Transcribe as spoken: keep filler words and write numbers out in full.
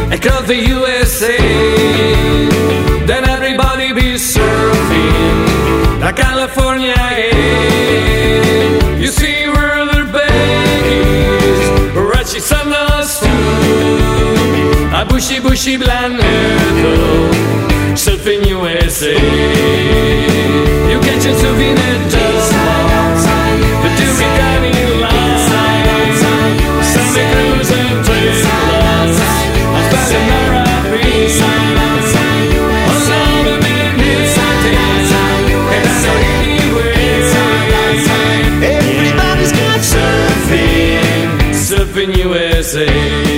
across the U S A. Then everybody be surfing like California. You see where their baggies, Rachi sandals too, a bushy bushy blonde hair though, surfing U S A. You catch yourself in a dust box, but do we got any lines? Sunday cruise and trailers, I'm spending my rapid on all the big cities, and I know anywhere. Everybody's got surfing, surfing U S A.